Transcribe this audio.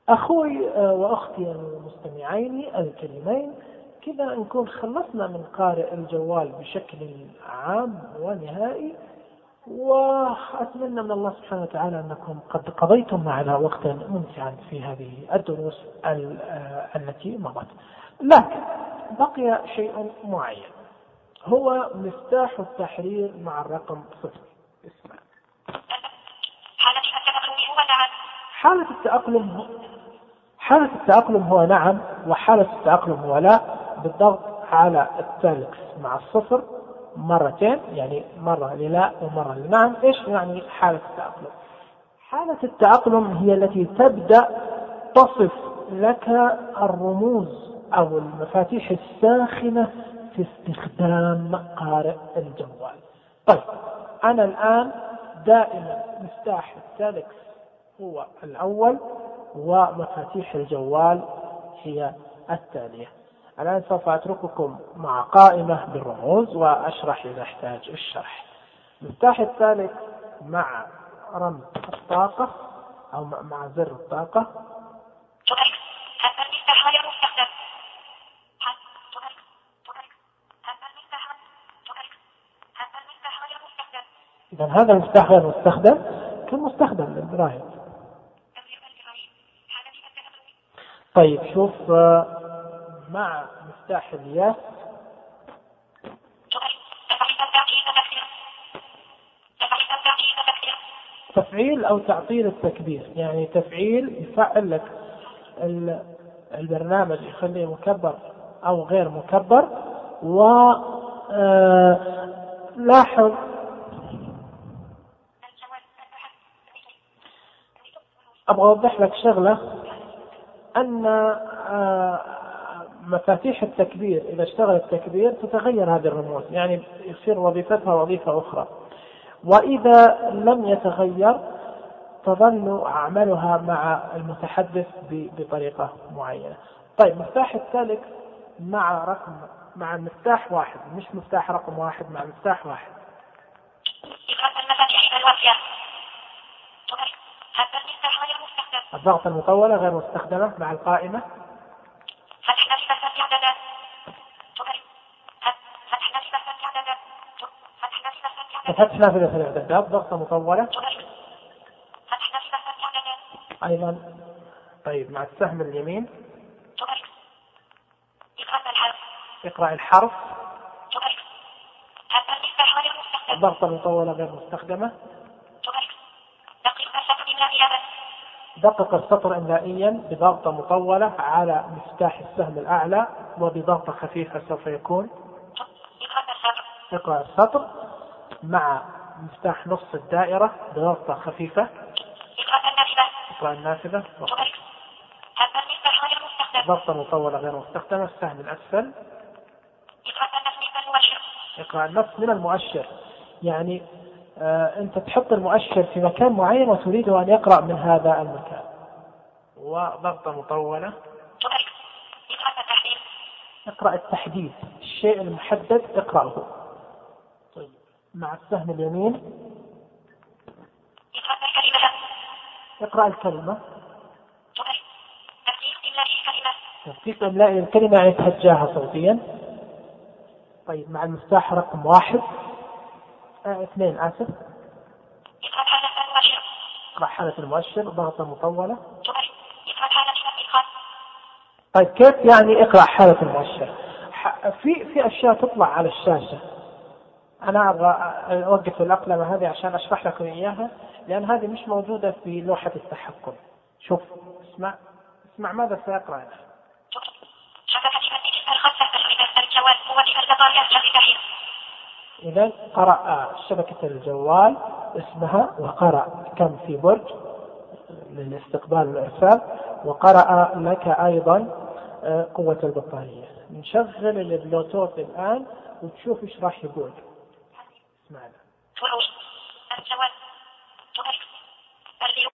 أخوي وأختي المستمعين الكريمين، كذا نكون خلصنا من قارئ الجوال بشكل عام ونهائي، وأتمنى من الله سبحانه وتعالى أنكم قد قضيتم معنا وقتا ممتعا في هذه الدروس التي مضت. لكن بقي شيء معين، هو مفتاح التحرير مع الرقم 0. اسمع. حالة التأقلم هو نعم، وحالة التأقلم هو لا، بالضغط على التالكس مع الصفر مرتين، يعني مرة للا ومرة لنعم. إيش يعني حالة التأقلم؟ حالة التأقلم هي التي تبدأ تصف لك الرموز أو المفاتيح الساخنة في استخدام قارئ الجوال. طيب أنا الآن دائما مفتاح التالكس هو الأول، ومفاتيح الجوال هي التالية. الآن سوف أترككم مع قائمة بالرموز وأشرح إذا احتاج الشرح. مفتاح التالكس مع رمز الطاقة أو مع زر الطاقة. إذا هذا المفتاح غير مستخدم، كم مستخدم للدراية. طيب شوف مع مفتاح الياس تفعيل أو تعطيل التكبير، يعني تفعيل يفعل لك البرنامج، يخليه مكبر أو غير مكبر. ولاحظ أبغى أوضح لك شغلة، أن مفاتيح التكبير إذا اشتغلت تكبير تتغير هذه الرموز، يعني يصير وظيفتها وظيفة أخرى، وإذا لم يتغير تظل أعملها مع المتحدث بطريقة معينة. طيب مفتاح التالك مع مفتاح واحد، مش مفتاح رقم واحد، مع مفتاح واحد. الضغط المطولة غير مستخدمة مع القائمة. فتح نافذة الاعدادات، ضغط مطولة أيضا. طيب مع السهم اليمين اقرأ الحرف. الضغط المطولة غير مستخدمة. دقق السطر إملائيا بضغطة مطولة على مفتاح السهم الأعلى، وبضغطة خفيفة سوف يكون. اقرأ السطر مع مفتاح نص الدائرة بضغطة خفيفة. اقرأ النافذة. ضغطة مطولة غير مستخدمة. السهم الأسفل اقرأ النص من المؤشر، يعني أنت تحط المؤشر في مكان معين وتريده أن يقرأ من هذا المكان. وضغطة مطولة اقرأ التحديد، الشيء المحدد اقرأه. طيب مع السهم اليمين اقرأ الكلمة. تدقيق إملائي الكلمة يعني تهجاها صوتيا. طيب مع المفتاح رقم 2 آسف، اقرأ حالة المؤشر. ضغطة مطولة. طيب كيف يعني اقرأ حالة المؤشر؟ في أشياء تطلع على الشاشة، أنا أبغى أوقف الأقلمة هذه عشان أشرح لكم إياها، لأن هذه مش موجودة في لوحة التحكم. شوف اسمع ماذا سيقرأ هنا. إذا قرأ شبكة الجوال اسمها، وقرأ كم في برج للاستقبال والإرسال، وقرأ لك أيضا قوة البطارية. نشغل البلوتوث الآن وتشوف إيش راح يقول. اسمعنا.